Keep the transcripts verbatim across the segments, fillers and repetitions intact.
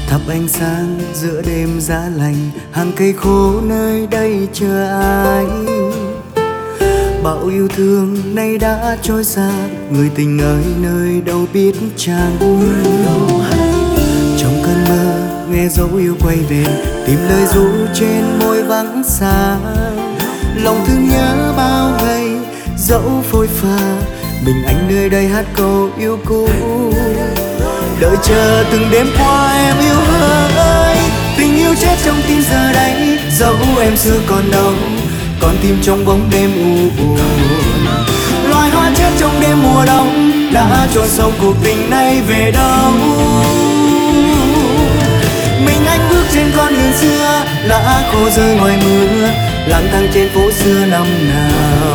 Thắp ánh sáng giữa đêm giá lạnh, hàng cây khô nơi đây chờ ai. Bao yêu thương nay đã trôi xa, người tình ơi nơi đâu biết chăng. Trong cơn mơ nghe dấu yêu quay về, tìm lời ru trên môi vắng xa. Lòng thương nhớ bao ngày dẫu phôi pha, mình anh nơi đây hát câu yêu cũ. Đợi chờ từng đêm qua em yêu hỡi, tình yêu chết trong tim giờ đây. Dẫu em xưa còn đâu, còn tim trong bóng đêm u buồn. Loài hoa chết trong đêm mùa đông, đã chôn sâu cuộc tình này về đâu. Mình anh bước trên con đường xưa, lá khô rơi ngoài mưa, lang thang trên phố xưa năm nào.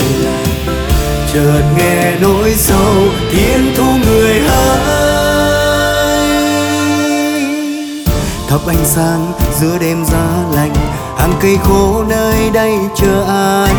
Chợt nghe nỗi sầu thiên thu người hỡi. Thắp ánh sáng giữa đêm giá lạnh, hàng cây khô nơi đây chờ ai.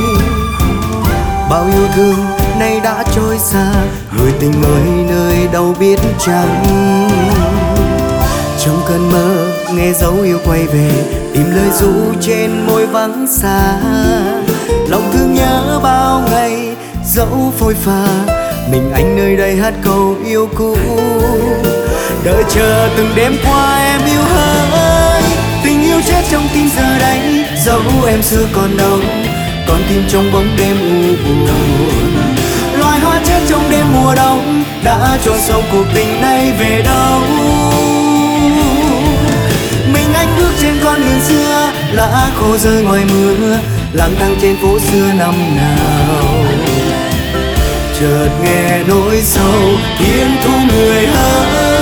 Bao yêu thương nay đã trôi xa, người tình ơi nơi đâu biết chăng. Trong cơn mơ nghe dấu yêu quay về, tìm lời ru trên môi vắng xa. Lòng thương nhớ bao ngày dẫu phôi pha, mình anh nơi đây hát câu yêu cũ. Đợi chờ từng đêm qua em yêu hỡi, tình yêu chết trong tim giờ đây. Dẫu em xưa còn đâu, còn tim trong bóng đêm u buồn. Loài hoa chết trong đêm mùa đông, đã chôn sâu cuộc tình này về đâu. Mình anh bước trên con đường xưa, lá khô rơi ngoài mưa, lang thang trên phố xưa năm nào. Chợt nghe nỗi sầu thiên thu người hỡi.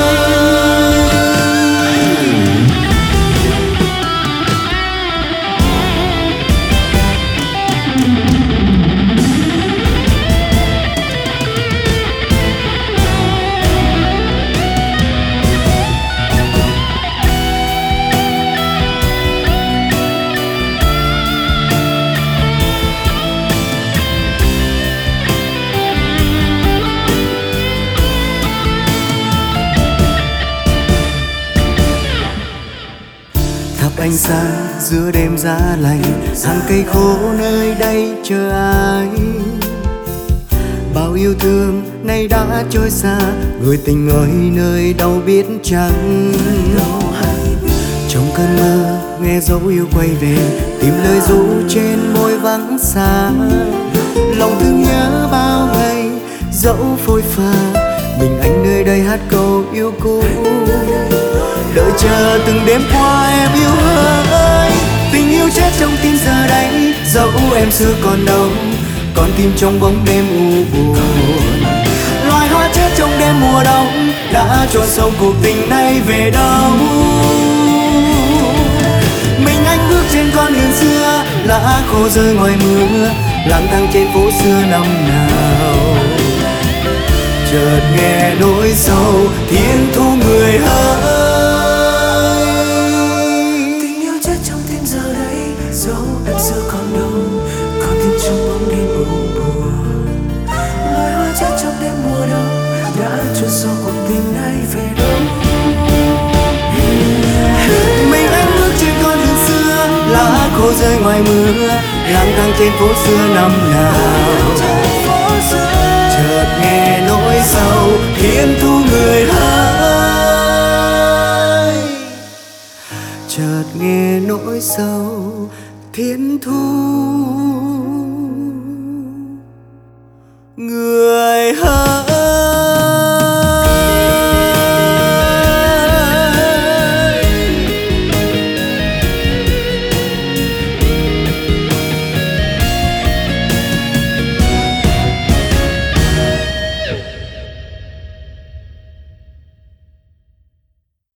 Thắp ánh sáng giữa đêm giá lạnh, hàng cây khô nơi đây chờ ai. Bao yêu thương nay đã trôi xa, người tình ơi nơi đâu biết chăng. Trong cơn mơ nghe dấu yêu quay về, tìm lời ru trên môi vắng xa. Lòng thương nhớ bao ngày dẫu phôi pha, mình anh nơi đây hát câu yêu cũ. Đợi chờ từng đêm qua em yêu hỡi, tình yêu chết trong tim giờ đây. Dẫu em xưa còn đâu, còn tim trong bóng đêm u buồn. Loài hoa chết trong đêm mùa đông, đã chôn sâu cuộc tình này về đâu. Mình anh bước trên con đường xưa, lá khô rơi ngoài mưa, lang thang trên phố xưa năm nào. Chợt nghe nỗi sầu thiên thu người hỡi. Dẫu em xưa còn đâu, còn tim trong bóng đêm u buồn. Loài hoa chết trong đêm mùa đông, đã chôn sâu cuộc tình này về đâu. Mình anh bước trên con đường xưa, lá khô rơi ngoài mưa, lang thang trên phố xưa năm nào. Chợt nghe nỗi sầu thiên thu người hỡi. Chợt nghe nỗi sầu thiên thu